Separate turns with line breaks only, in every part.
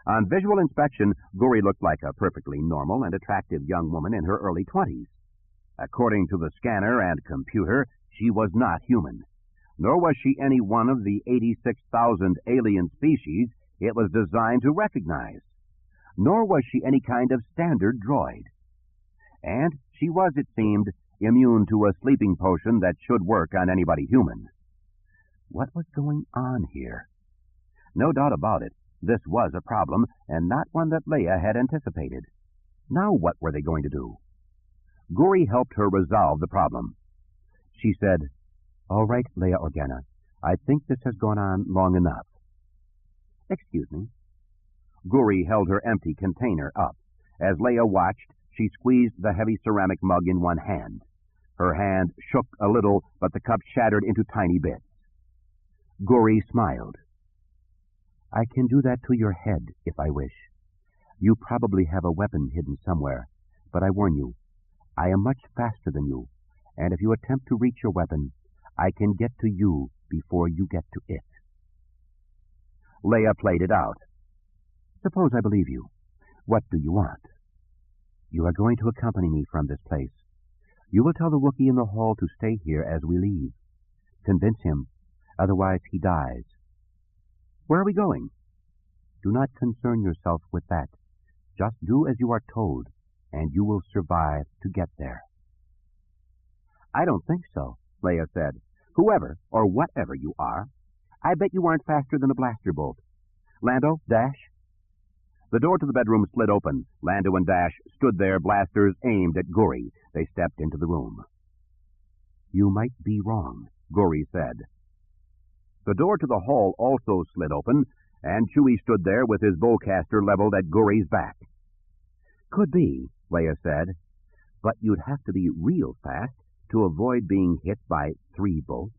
On visual inspection, Guri looked like a perfectly normal and attractive young woman in her early 20s. According to the scanner and computer, she was not human, nor was she any one of the 86,000 alien species it was designed to recognize, nor was she any kind of standard droid. And she was, it seemed, immune to a sleeping potion that should work on anybody human. What was going on here? No doubt about it, this was a problem, and not one that Leia had anticipated. Now what were they going to do? Guri helped her resolve the problem. She said, "All right, Leia Organa, I think this has gone on long enough." "Excuse me." Guri held her empty container up. As Leia watched, she squeezed the heavy ceramic mug in one hand. Her hand shook a little, but the cup shattered into tiny bits. Guri smiled. "I can do that to your head, if I wish. You probably have a weapon hidden somewhere, but I warn you, I am much faster than you, and if you attempt to reach your weapon, I can get to you before you get to it." Leia played it out. "Suppose I believe you. What do you want?" "You are going to accompany me from this place. You will tell the Wookiee in the hall to stay here as we leave. Convince him, otherwise he dies." "Where are we going?" "Do not concern yourself with that. Just do as you are told, and you will survive to get there." "I don't think so," Leia said. "Whoever or whatever you are, I bet you aren't faster than a blaster bolt. Lando, Dash?" The door to the bedroom slid open. Lando and Dash stood there, blasters aimed at Guri. They stepped into the room. "You might be wrong," Guri said. The door to the hall also slid open, and Chewie stood there with his bowcaster leveled at Guri's back. "Could be," Leia said, "but you'd have to be real fast to avoid being hit by 3 bolts.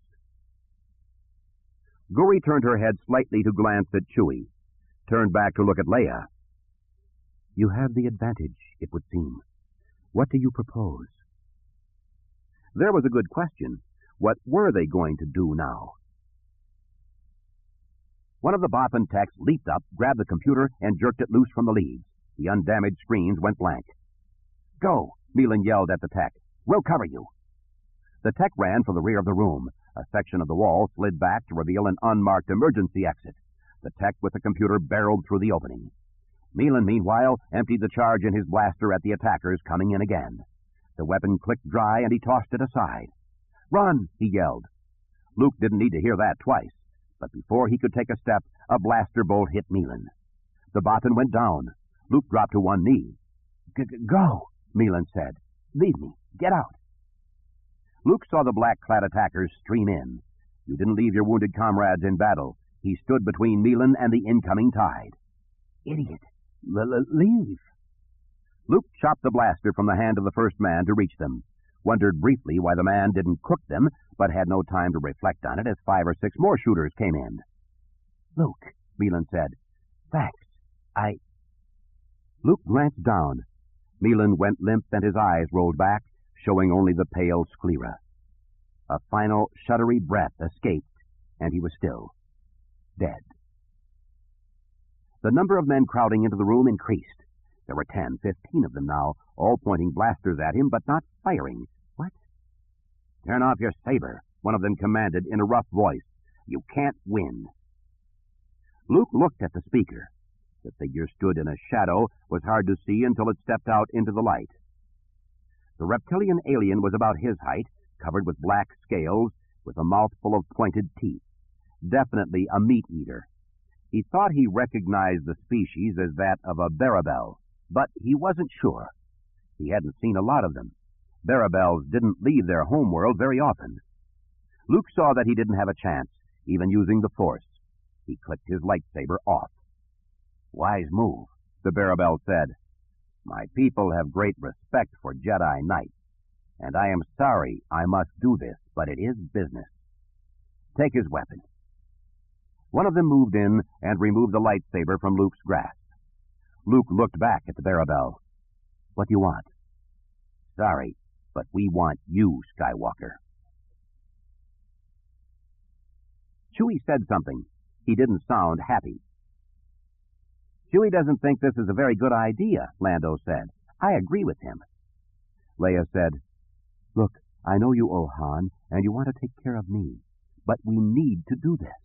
Guri turned her head slightly to glance at Chewie, turned back to look at Leia. "You have the advantage, it would seem. What do you propose?" There was a good question. What were they going to do now? One of the Bothan techs leaped up, grabbed the computer, and jerked it loose from the leads. The undamaged screens went blank. "Go!" Meelan yelled at the tech. "We'll cover you." The tech ran for the rear of the room. A section of the wall slid back to reveal an unmarked emergency exit. The tech with the computer barreled through the opening. Meelan, meanwhile, emptied the charge in his blaster at the attackers coming in again. The weapon clicked dry, and he tossed it aside. "Run!" he yelled. Luke didn't need to hear that twice, but before he could take a step, a blaster bolt hit Meelan. The Bothan went down. Luke dropped to one knee. "Go," Meelan said. "Leave me. Get out." Luke saw the black-clad attackers stream in. You didn't leave your wounded comrades in battle. He stood between Meelan and the incoming tide. "Idiot! Leave!" Luke chopped the blaster from the hand of the first man to reach them, wondered briefly why the man didn't cook them, but had no time to reflect on it as 5 or 6 more shooters came in. "Luke," Meelan said, "thanks. Luke glanced down. Meelan went limp and his eyes rolled back, showing only the pale sclera. A final, shuddery breath escaped, and he was still. Dead. The number of men crowding into the room increased. There were 10, 15 of them now, all pointing blasters at him, but not firing. What? "Turn off your saber," one of them commanded in a rough voice. "You can't win." Luke looked at the speaker. The figure stood in a shadow, was hard to see until it stepped out into the light. The reptilian alien was about his height, covered with black scales, with a mouth full of pointed teeth. Definitely a meat-eater. He thought he recognized the species as that of a Barabel, but he wasn't sure. He hadn't seen a lot of them. Barabels didn't leave their homeworld very often. Luke saw that he didn't have a chance, even using the Force. He clicked his lightsaber off. "Wise move," the Barabel said. "My people have great respect for Jedi Knights, and I am sorry I must do this, but it is business. Take his weapon." One of them moved in and removed the lightsaber from Luke's grasp. Luke looked back at the Barabel. "What do you want?" "Sorry, but we want you, Skywalker." Chewie said something. He didn't sound happy. Chewie doesn't think this is a very good idea, Lando said. I agree with him. Leia said, Look, I know you owe Han, and you want to take care of me, but we need to do this.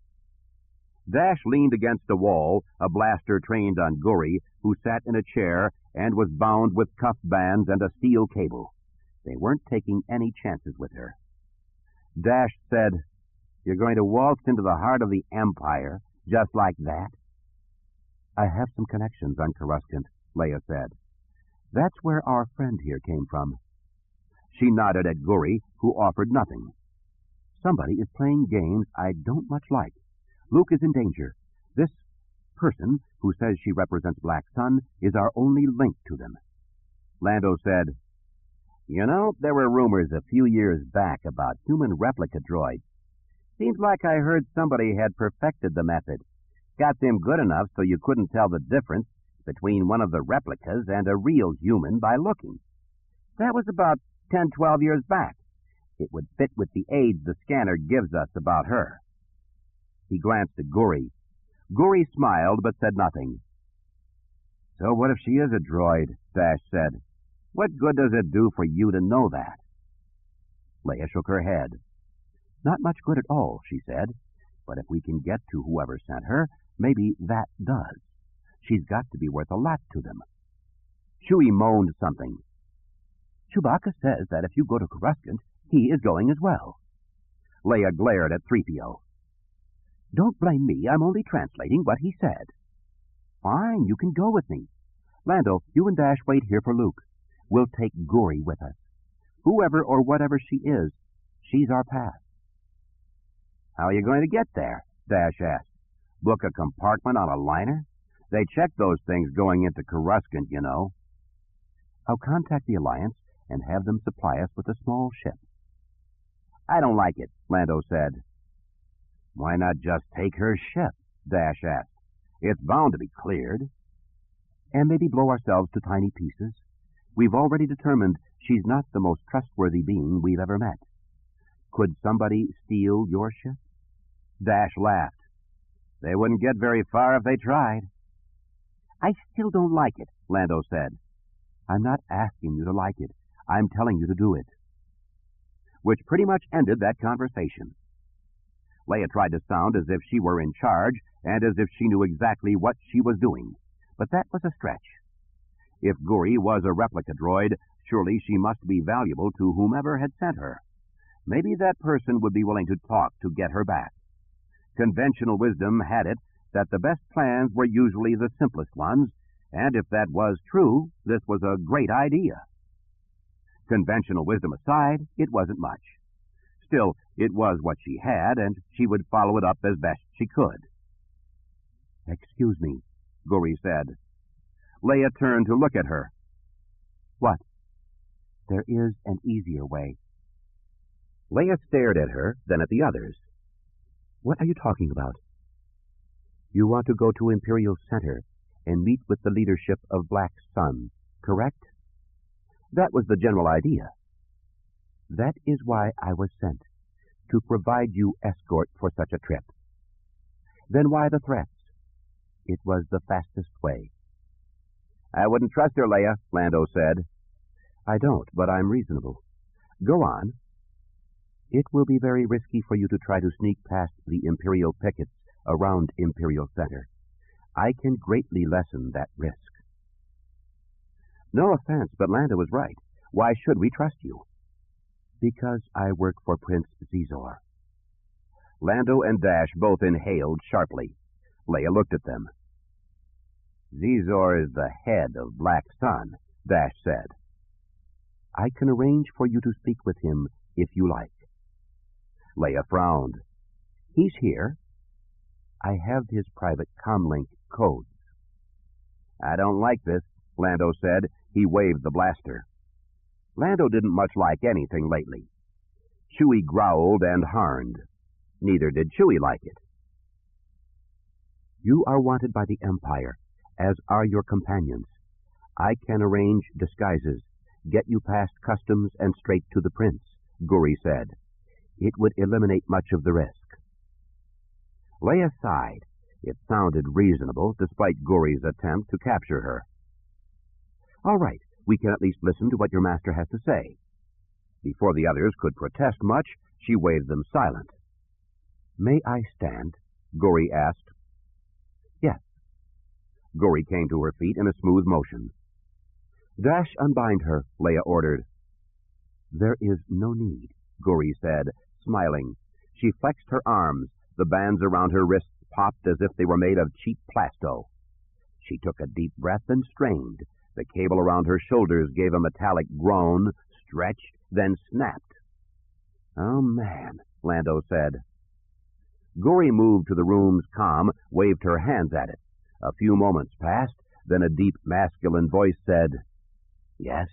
Dash leaned against a wall, a blaster trained on Guri, who sat in a chair and was bound with cuff bands and a steel cable. They weren't taking any chances with her. Dash said, You're going to waltz into the heart of the Empire, just like that? I have some connections on Coruscant, Leia said. That's where our friend here came from. She nodded at Guri, who offered nothing. Somebody is playing games I don't much like. Luke is in danger. This person, who says she represents Black Sun, is our only link to them. Lando said, You know, there were rumors a few years back about human replica droids. Seems like I heard somebody had perfected the method. Got them good enough so you couldn't tell the difference between one of the replicas and a real human by looking. That was about 10, 12 years back. It would fit with the aids the scanner gives us about her. He glanced at Guri. Guri smiled but said nothing. So what if she is a droid? Dash said. What good does it do for you to know that? Leia shook her head. Not much good at all, she said. But if we can get to whoever sent her, maybe that does. She's got to be worth a lot to them. Chewie moaned something. Chewbacca says that if you go to Coruscant, he is going as well. Leia glared at 3PO. Don't blame me, I'm only translating what he said. Fine, you can go with me. Lando, you and Dash wait here for Luke. We'll take Guri with us. Whoever or whatever she is, she's our pass. How are you going to get there? Dash asked. Book a compartment on a liner? They check those things going into Coruscant, you know. I'll contact the Alliance and have them supply us with a small ship. I don't like it, Lando said. Why not just take her ship? Dash asked. It's bound to be cleared. And maybe blow ourselves to tiny pieces. We've already determined she's not the most trustworthy being we've ever met. Could somebody steal your ship? Dash laughed. They wouldn't get very far if they tried. I still don't like it, Lando said. I'm not asking you to like it. I'm telling you to do it. Which pretty much ended that conversation. Leia tried to sound as if she were in charge and as if she knew exactly what she was doing, but that was a stretch. If Guri was a replica droid, surely she must be valuable to whomever had sent her. Maybe that person would be willing to talk to get her back. Conventional wisdom had it that the best plans were usually the simplest ones, and if that was true, this was a great idea. Conventional wisdom aside, it wasn't much. Still, it was what she had, and she would follow it up as best she could. Excuse me, Guri said. Leia turned to look at her. What? There is an easier way. Leia stared at her, then at the others. What are you talking about? You want to go to Imperial Center and meet with the leadership of Black Sun, correct? That was the general idea. That is why I was sent, to provide you escort for such a trip. Then why the threats? It was the fastest way. I wouldn't trust her, Leia, Lando said. I don't, but I'm reasonable. Go on. It will be very risky for you to try to sneak past the Imperial pickets around Imperial Center. I can greatly lessen that risk. No offense, but Lando was right. Why should we trust you? Because I work for Prince Xizor. Lando and Dash both inhaled sharply. Leia looked at them. Xizor is the head of Black Sun, Dash said. I can arrange for you to speak with him if you like. Leia frowned. He's here. I have his private comlink codes. I don't like this, Lando said. He waved the blaster. Lando didn't much like anything lately. Chewie growled and harned. Neither did Chewie like it. You are wanted by the Empire, as are your companions. I can arrange disguises, get you past customs and straight to the Prince, Guri said. It would eliminate much of the risk. Leia sighed. It sounded reasonable, despite Gory's attempt to capture her. "All right, we can at least listen to what your master has to say." Before the others could protest much, she waved them silent. "May I stand?" Gory asked. "Yes." Gory came to her feet in a smooth motion. "Dash unbind her," Leia ordered. "There is no need," Gory said, smiling. She flexed her arms. The bands around her wrists popped as if they were made of cheap plasto. She took a deep breath and strained. The cable around her shoulders gave a metallic groan, stretched, then snapped. "Oh, man," Lando said. Gory moved to the room's comm, waved her hands at it. A few moments passed, then a deep masculine voice said, "Yes?"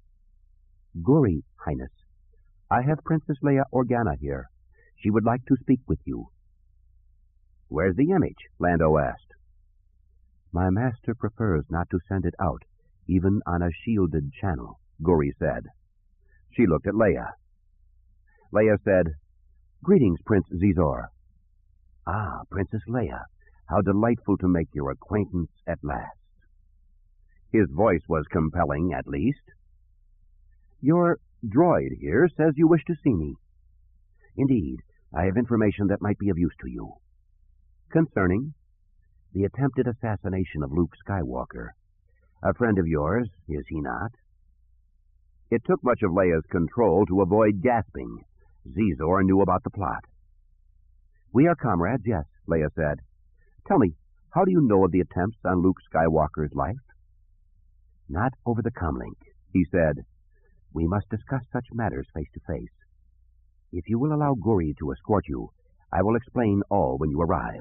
"Gory, Highness, I have Princess Leia Organa here. She would like to speak with you." "Where's the image?" Lando asked. "My master prefers not to send it out, even on a shielded channel," Gory said. She looked at Leia. Leia said, "Greetings, Prince Xizor." "Ah, Princess Leia, how delightful to make your acquaintance at last." His voice was compelling, at least. "Your droid here says you wish to see me." "Indeed, I have information that might be of use to you." "Concerning?" "The attempted assassination of Luke Skywalker. A friend of yours, is he not?" It took much of Leia's control to avoid gasping. Xizor knew about the plot. "We are comrades, yes," Leia said. "Tell me, how do you know of the attempts on Luke Skywalker's life?" "Not over the comlink," he said. "We must discuss such matters face to face. If you will allow Gory to escort you, I will explain all when you arrive."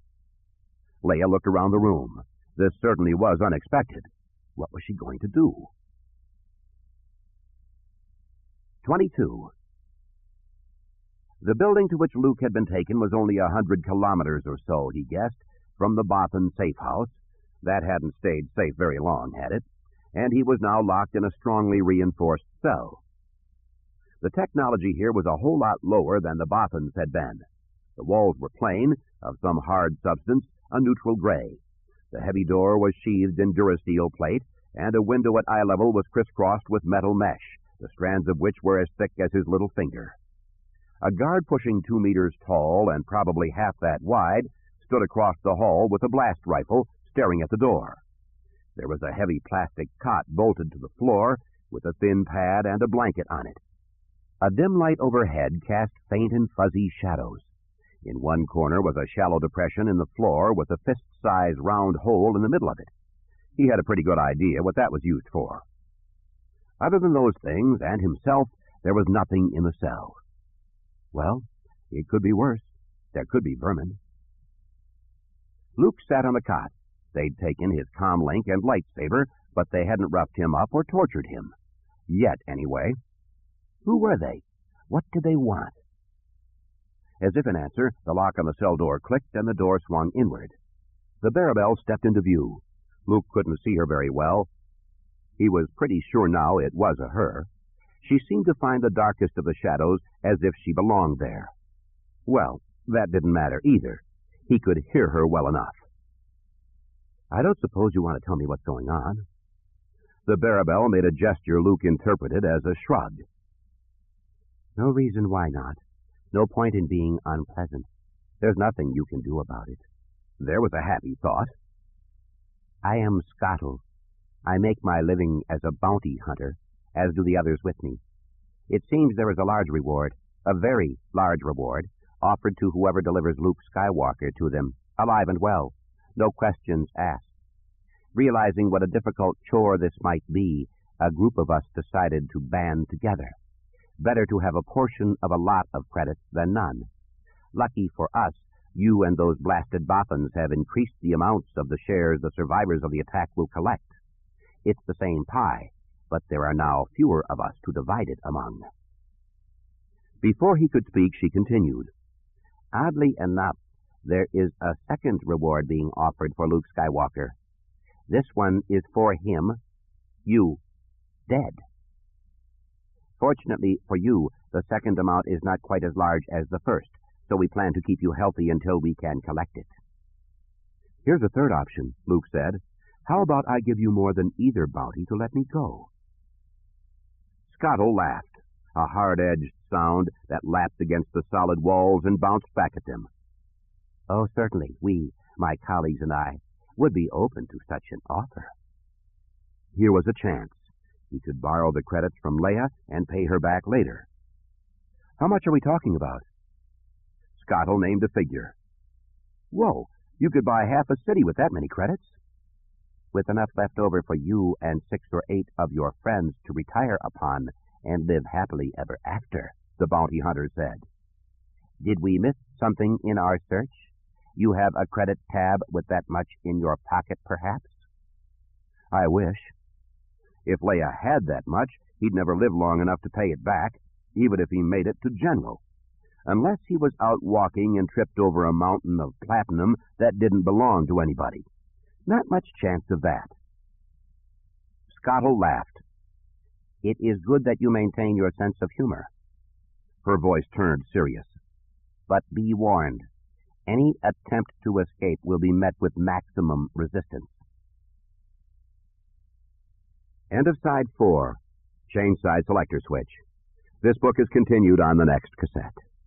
Leia looked around the room. This certainly was unexpected. What was she going to do? 22. The building to which Luke had been taken was only 100 kilometers or so, he guessed, from the Bothan safe house. That hadn't stayed safe very long, had it? And he was now locked in a strongly reinforced cell. The technology here was a whole lot lower than the Bothans had been. The walls were plain, of some hard substance, a neutral gray. The heavy door was sheathed in durasteel plate, and a window at eye level was crisscrossed with metal mesh, the strands of which were as thick as his little finger. A guard pushing 2 meters tall and probably half that wide stood across the hall with a blast rifle, staring at the door. There was a heavy plastic cot bolted to the floor, with a thin pad and a blanket on it. A dim light overhead cast faint and fuzzy shadows. In one corner was a shallow depression in the floor with a fist-sized round hole in the middle of it. He had a pretty good idea what that was used for. Other than those things and himself, there was nothing in the cell. Well, it could be worse. There could be vermin. Luke sat on the cot. They'd taken his comlink and lightsaber, but they hadn't roughed him up or tortured him. Yet, anyway. Who were they? What did they want? As if in answer, the lock on the cell door clicked and the door swung inward. The Barabel stepped into view. Luke couldn't see her very well. He was pretty sure now it was a her. She seemed to find the darkest of the shadows as if she belonged there. Well, that didn't matter either. He could hear her well enough. "I don't suppose you want to tell me what's going on." The Barabel made a gesture Luke interpreted as a shrug. "No reason why not. No point in being unpleasant. There's nothing you can do about it." There was a happy thought. "I am Scottle. I make my living as a bounty hunter, as do the others with me. It seems there is a large reward, a very large reward, offered to whoever delivers Luke Skywalker to them, alive and well, no questions asked. Realizing what a difficult chore this might be, a group of us decided to band together. Better to have a portion of a lot of credits than none. Lucky for us, you and those blasted Bothans have increased the amounts of the shares the survivors of the attack will collect. It's the same pie, but there are now fewer of us to divide it among." Before he could speak, she continued. "Oddly enough, there is a second reward being offered for Luke Skywalker. This one is for him, you, dead. Fortunately for you, the second amount is not quite as large as the first, so we plan to keep you healthy until we can collect it." Here's a third option, Luke said. How about I give you more than either bounty to let me go? Scotto laughed, a hard-edged sound that lapped against the solid walls and bounced back at them. Oh, certainly, my colleagues and I, would be open to such an offer. Here was a chance. He could borrow the credits from Leah and pay her back later. How much are we talking about? Scotto named a figure. Whoa, you could buy half a city with that many credits. With enough left over for you and 6 or 8 of your friends to retire upon and live happily ever after, the bounty hunter said. Did we miss something in our search? You have a credit tab with that much in your pocket, perhaps? I wish. If Leah had that much, he'd never live long enough to pay it back, even if he made it to general. Unless he was out walking and tripped over a mountain of platinum that didn't belong to anybody. Not much chance of that. Scotto laughed. It is good that you maintain your sense of humor. Her voice turned serious. But be warned. Any attempt to escape will be met with maximum resistance. End of Side 4. Change side selector switch. This book is continued on the next cassette.